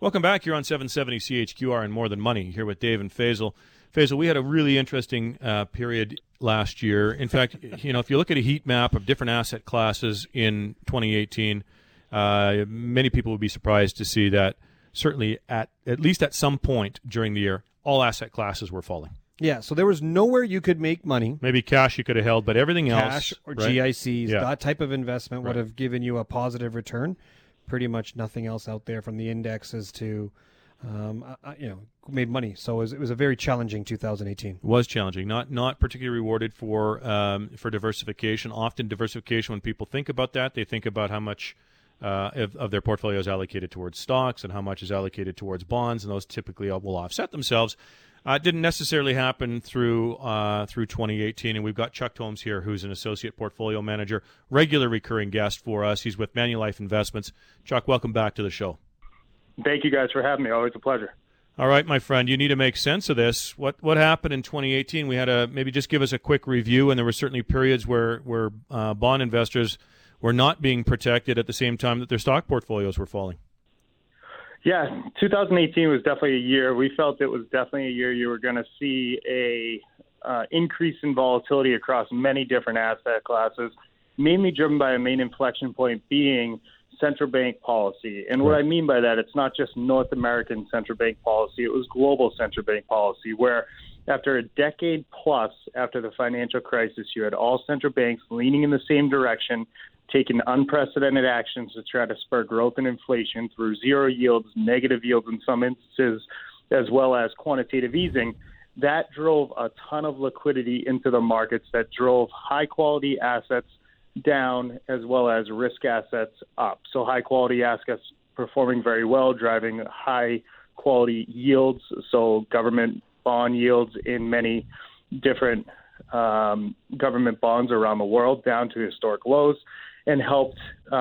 Welcome back. You're on 770 CHQR and More Than Money here with Dave and Faisal. Faisal, we had a really interesting period last year. In fact, if you look at a heat map of different asset classes in 2018, many people would be surprised to see that certainly at least at some point during the year, all asset classes were falling. Yeah, so there was nowhere you could make money. Maybe cash you could have held, but everything else. Cash or right? GICs, that type of investment would have given you a positive return. Pretty much nothing else out there from the indexes to, made money. So it was a very challenging 2018. It was challenging, not particularly rewarded for diversification. Often diversification, when people think about that, they think about how much of their portfolio is allocated towards stocks and how much is allocated towards bonds, and those typically will offset themselves. It didn't necessarily happen through 2018, and we've got Chuck Holmes here, who's an associate portfolio manager, regular recurring guest for us. He's with Manulife Investments. Chuck, welcome back to the show. Thank you guys for having me. Always a pleasure. All right, my friend, you need to make sense of this. What happened in 2018? We had maybe just give us a quick review, and there were certainly periods where bond investors were not being protected at the same time that their stock portfolios were falling. Yeah, 2018 was definitely a year. We felt it was definitely a year you were going to see a increase in volatility across many different asset classes, mainly driven by a main inflection point being central bank policy. And what I mean by that, it's not just North American central bank policy. It was global central bank policy, where after a decade plus after the financial crisis, you had all central banks leaning in the same direction, taking unprecedented actions to try to spur growth and inflation through zero yields, negative yields in some instances, as well as quantitative easing. That drove a ton of liquidity into the markets that drove high-quality assets down as well as risk assets up. So high-quality assets performing very well, driving high-quality yields, so government bond yields in many different government bonds around the world down to historic lows, and helped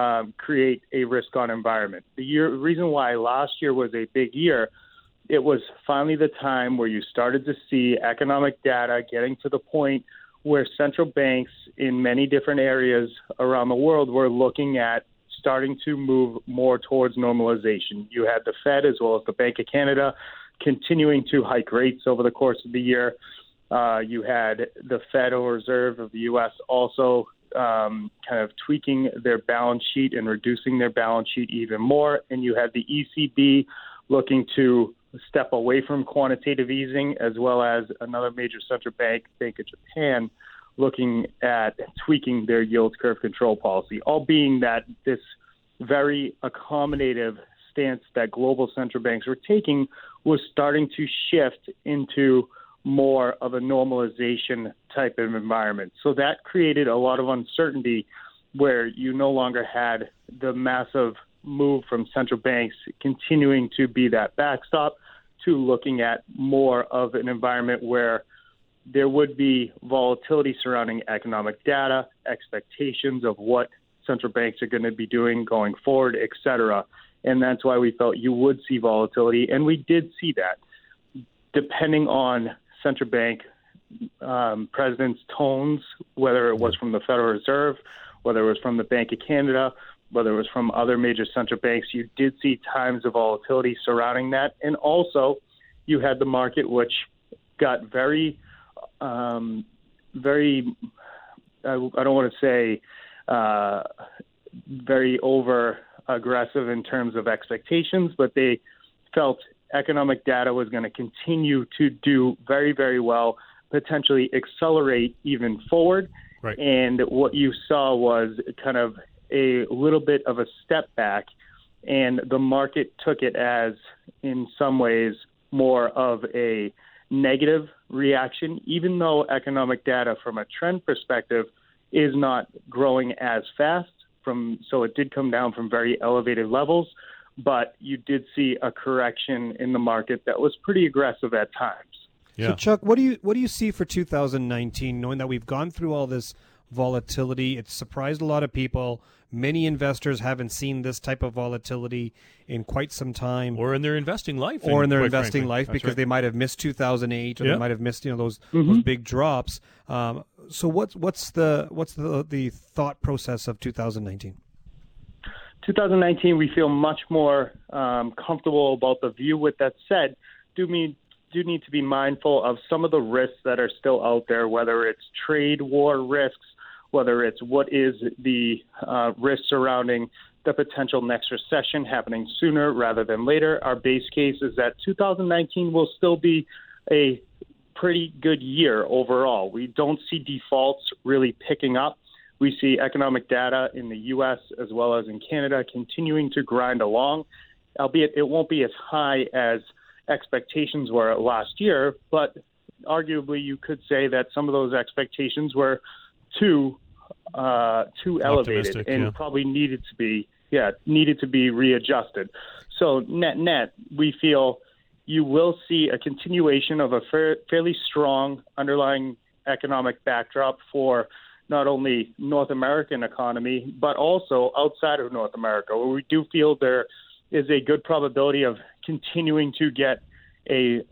create a risk-on environment. The reason why last year was a big year, it was finally the time where you started to see economic data getting to the point where central banks in many different areas around the world were looking at starting to move more towards normalization. You had the Fed as well as the Bank of Canada continuing to hike rates over the course of the year. You had the Federal Reserve of the U.S. also kind of tweaking their balance sheet and reducing their balance sheet even more. And you had the ECB looking to step away from quantitative easing, as well as another major central bank, Bank of Japan, looking at tweaking their yield curve control policy, all being that this very accommodative stance that global central banks were taking was starting to shift into more of a normalization type of environment. So that created a lot of uncertainty where you no longer had the massive move from central banks continuing to be that backstop to looking at more of an environment where there would be volatility surrounding economic data, expectations of what central banks are going to be doing going forward, et cetera. And that's why we felt you would see volatility. And we did see that. Depending on central bank presidents' tones, whether it was from the Federal Reserve, whether it was from the Bank of Canada, whether it was from other major central banks, you did see times of volatility surrounding that. And also, you had the market, which got very, I don't want to say very over aggressive in terms of expectations, but they felt economic data was going to continue to do very, very well, potentially accelerate even forward. Right. And what you saw was kind of a little bit of a step back, and the market took it as, in some ways, more of a negative reaction, even though economic data from a trend perspective is not growing as fast. So it did come down from very elevated levels, but you did see a correction in the market that was pretty aggressive at times. Yeah. So, Chuck, what do you see for 2019, knowing that we've gone through all this volatility? It's surprised a lot of people. Many investors haven't seen this type of volatility in quite some time. Or in their investing life. Because they might have missed 2008 or they might have missed those big drops. So what's the thought process of 2019? 2019, we feel much more comfortable about the view. With that said, do need to be mindful of some of the risks that are still out there, whether it's trade war risks, whether it's what is the risk surrounding the potential next recession happening sooner rather than later. Our base case is that 2019 will still be a pretty good year overall. We don't see defaults really picking up. We see economic data in the U.S. as well as in Canada continuing to grind along, albeit it won't be as high as expectations were last year, but arguably you could say that some of those expectations were too elevated and probably needed to be readjusted. So net, we feel you will see a continuation of a fairly strong underlying economic backdrop for not only North American economy, but also outside of North America, where we do feel there is a good probability of continuing to get a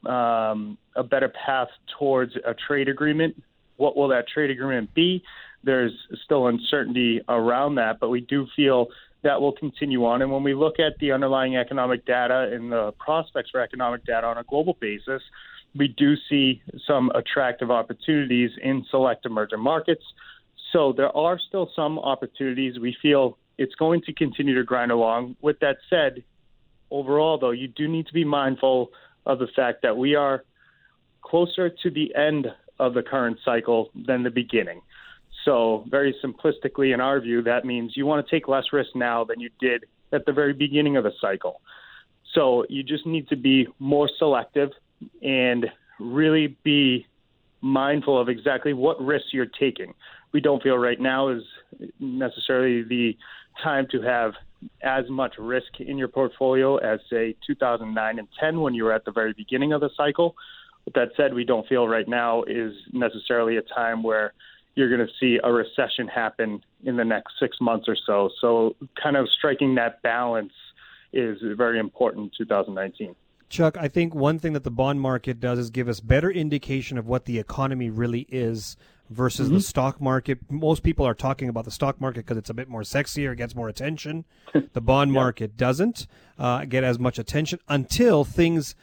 better path towards a trade agreement. What will that trade agreement be? There's still uncertainty around that, but we do feel that will continue on. And when we look at the underlying economic data and the prospects for economic data on a global basis, we do see some attractive opportunities in select emerging markets. So there are still some opportunities. We feel it's going to continue to grind along. With that said, overall, though, you do need to be mindful of the fact that we are closer to the end of the current cycle than the beginning. So very simplistically, in our view, that means you want to take less risk now than you did at the very beginning of the cycle. So you just need to be more selective and really be mindful of exactly what risks you're taking. We don't feel right now is necessarily the time to have as much risk in your portfolio as, say, 2009 and 10 when you were at the very beginning of the cycle. With that said, we don't feel right now is necessarily a time where you're going to see a recession happen in the next 6 months or so. So kind of striking that balance is very important in 2019. Chuck, I think one thing that the bond market does is give us better indication of what the economy really is versus the stock market. Most people are talking about the stock market because it's a bit more sexier, it gets more attention. The bond market doesn't get as much attention until things,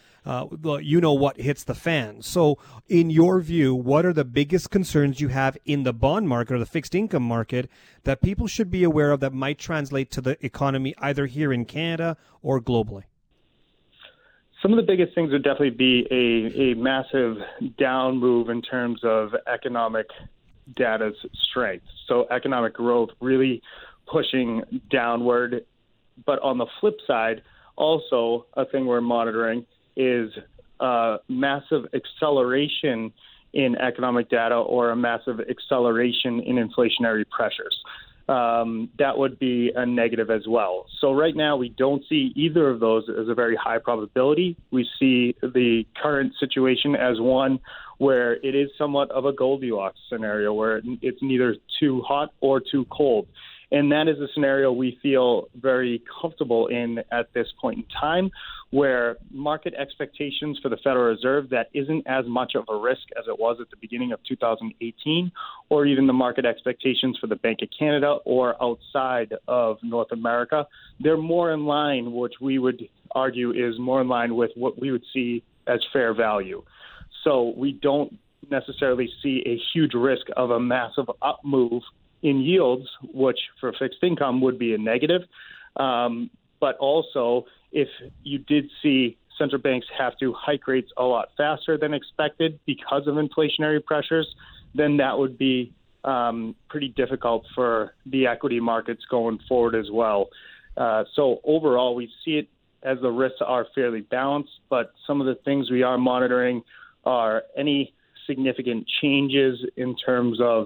what hits the fan. So in your view, what are the biggest concerns you have in the bond market or the fixed income market that people should be aware of that might translate to the economy either here in Canada or globally? Some of the biggest things would definitely be a massive down move in terms of economic data's strength. So economic growth really pushing downward. But on the flip side, also a thing we're monitoring is massive acceleration in economic data or a massive acceleration in inflationary pressures. That would be a negative as well. So right now we don't see either of those as a very high probability. We see the current situation as one where it is somewhat of a Goldilocks scenario where it's neither too hot or too cold. And that is a scenario we feel very comfortable in at this point in time, where market expectations for the Federal Reserve, that isn't as much of a risk as it was at the beginning of 2018, or even the market expectations for the Bank of Canada or outside of North America. They're more in line, which we would argue is more in line with what we would see as fair value. So we don't necessarily see a huge risk of a massive up move in yields, which for fixed income would be a negative. But also, if you did see central banks have to hike rates a lot faster than expected because of inflationary pressures, then that would be pretty difficult for the equity markets going forward as well. So overall, we see it as the risks are fairly balanced, but some of the things we are monitoring are any significant changes in terms of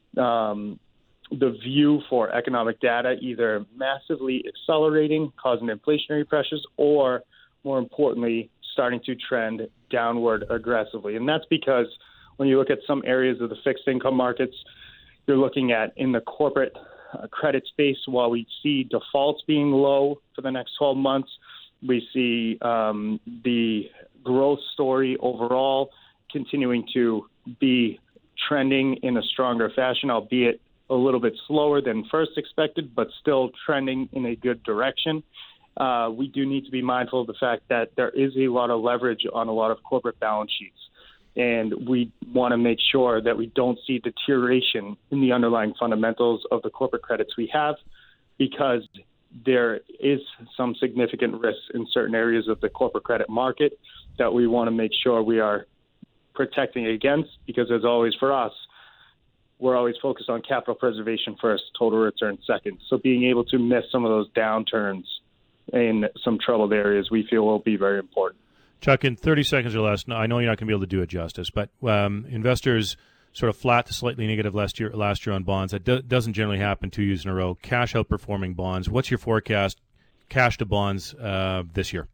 the view for economic data, either massively accelerating, causing inflationary pressures, or more importantly, starting to trend downward aggressively. And that's because when you look at some areas of the fixed income markets, you're looking at in the corporate credit space, while we see defaults being low for the next 12 months, we see the growth story overall continuing to be trending in a stronger fashion, albeit a little bit slower than first expected, but still trending in a good direction. We do need to be mindful of the fact that there is a lot of leverage on a lot of corporate balance sheets. And we want to make sure that we don't see deterioration in the underlying fundamentals of the corporate credits we have, because there is some significant risks in certain areas of the corporate credit market that we want to make sure we are protecting against, because as always for us, we're always focused on capital preservation first, total return second. So being able to miss some of those downturns in some troubled areas, we feel will be very important. Chuck, in 30 seconds or less, I know you're not going to be able to do it justice, but investors sort of flat to slightly negative last year on bonds. That doesn't generally happen 2 years in a row. Cash outperforming bonds. What's your forecast, cash to bonds this year?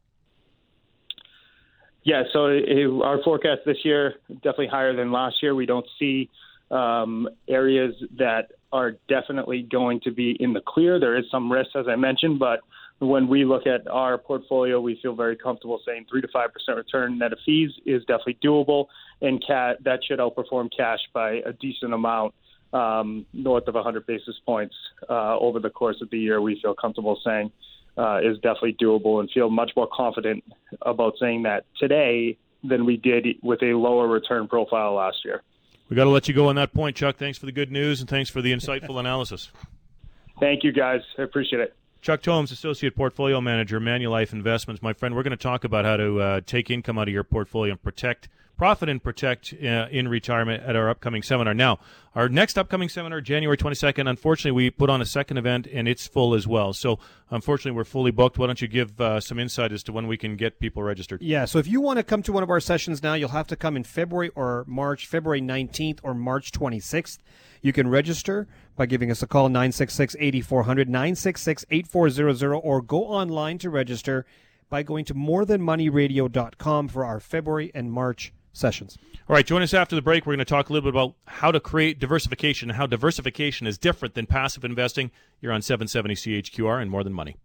Yeah, so our forecast this year definitely higher than last year. We don't see areas that are definitely going to be in the clear. There is some risk, as I mentioned, but when we look at our portfolio, we feel very comfortable saying 3 to 5% return net of fees is definitely doable, and that should outperform cash by a decent amount, north of 100 basis points over the course of the year. We feel comfortable saying is definitely doable, and feel much more confident about saying that today than we did with a lower return profile last year. We got to let you go on that point, Chuck. Thanks for the good news, and thanks for the insightful analysis. Thank you, guys. I appreciate it. Chuck Tomes, Associate Portfolio Manager, Manulife Investments. My friend, we're going to talk about how to take income out of your portfolio and protect in retirement at our upcoming seminar. Now, our next upcoming seminar, January 22nd, unfortunately, we put on a second event, and it's full as well. So, unfortunately, we're fully booked. Why don't you give some insight as to when we can get people registered? Yeah, so if you want to come to one of our sessions now, you'll have to come in February or March, February 19th or March 26th. You can register by giving us a call, 966-8400, 966-8400, or go online to register by going to morethanmoneyradio.com for our February and March sessions. All right, join us after the break. We're going to talk a little bit about how to create diversification and how diversification is different than passive investing. You're on 770 CHQR and More Than Money.